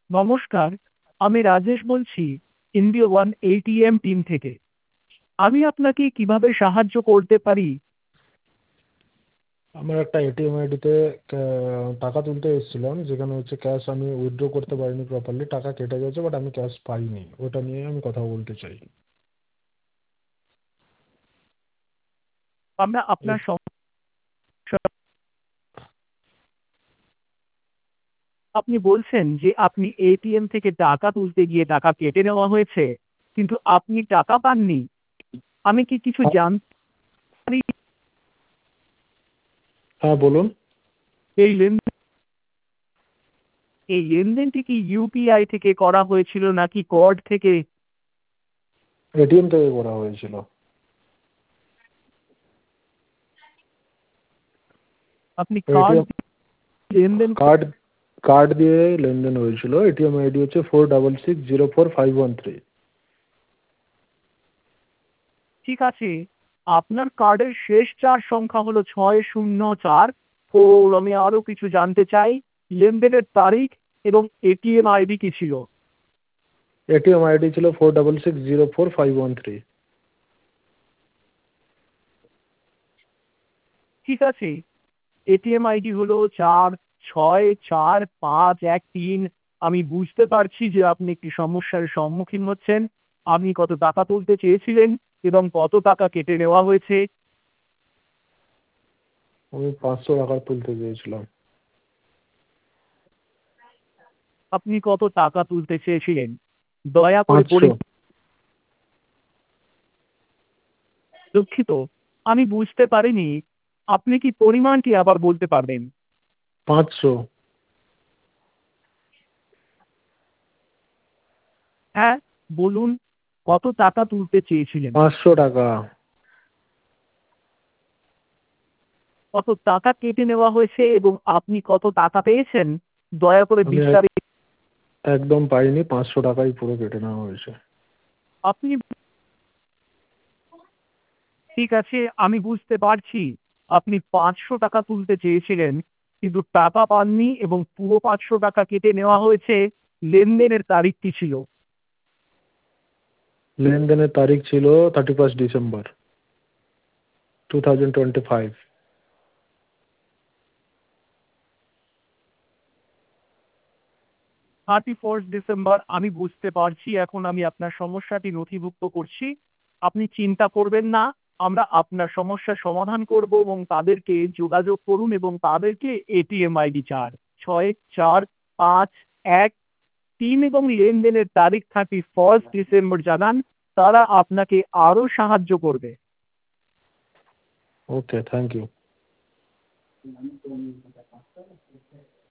নমস্কার, আমি রাজেশ বলছি, ইন্ডিয়া ওয়ান এটিএম টিম থেকে। আমি আপনাকে কিভাবে সাহায্য করতে পারি? আমার একটা এটিএম আইডিতে টাকা তুলতে এসেছিলাম, যেখানে হচ্ছে ক্যাশ আমি উইথড্র করতে পারিনি প্রপারলি, টাকা কেটে গেছে বাট আমি ক্যাশ পাইনি। ওটা নিয়ে আমি কথা বলতে চাই। আমরা আপনার সমস্যা, আপনি বলছেন যে আপনি এটিএম থেকে টাকা তুলতে গিয়ে টাকা কেটে নেওয়া হয়েছে, কিন্তু আপনি টাকা পাননি। আমি কি কিছু জানতে পারি? হ্যাঁ, বলুন। এই লেনদেন এই লেনদেনটি কি ইউপিআই থেকে করা হয়েছিল নাকি কার্ড থেকে? এটিএম থেকে করা হয়েছিল। আপনি কার্ড এটিএম লেনদেন কার্ড কার্ড দিয়ে লেনদেন হয়েছিল। এটিএম আইডি হচ্ছে 46604513। ঠিক আছে, আপনার কার্ডের শেষ চার সংখ্যা হলো 604। তো আমি আরো কিছু জানতে চাই, লেনদেনের তারিখ এবং এটিএম আইডি কি ছিল? এটিএম আইডি ছিল 46604513। ঠিক আছে, এটিএম আইডি হলো 464513। আমি বুঝতে পারছি যে আপনি একটি সমস্যার সম্মুখীন হচ্ছেন। আপনি কত টাকা তুলতে চেয়েছিলেন এবং কত টাকা কেটে নেওয়া হয়েছে? আমি 500 টাকা তুলতে চেয়েছিলাম। আপনি কত টাকা তুলতে চেয়েছিলেন? দয়া করে 500। দুঃখিত, আমি বুঝতে পারিনি। আপনি কি পরিমাণটি আবার বলতে পারবেন? 500। হ্যাঁ, বলুন, কত টাকা তুলতে চেয়েছিলেন? 500 টাকা। কত টাকা কেটে নেওয়া হয়েছে এবং আপনি কত টাকা পেয়েছেন? দয়া করে আমি বিস্তারিত। একদম পাইনি, 500 টাকাই পুরো কেটে নেওয়া হয়েছে। আপনি ঠিক আছে, আমি বুঝতে পারছি। আপনি 500 টাকা তুলতে চেয়েছিলেন, কিন্তু টাকা পাননি এবং পুরো 500 টাকা কেটে নেওয়া হয়েছে। লেনদেনের তারিখ কি ছিল? লেনদেনের তারিখ ছিল 31 ডিসেম্বর 2025। 31 ডিসেম্বর, আমি বুঝতে পারছি। এখন আমি আপনার সমস্যাটি নথিভুক্ত করছি। আপনি চিন্তা করবেন না, আমরা আপনার সমস্যার সমাধান করব এবং তাদেরকে যোগাযোগ করুন এবং তাদেরকে এটিএম আইডি 46451 এবং লেনদেনের তারিখ 31 ডিসেম্বর জানান। তারা আপনাকে আরো সাহায্য করবে। Okay, thank you.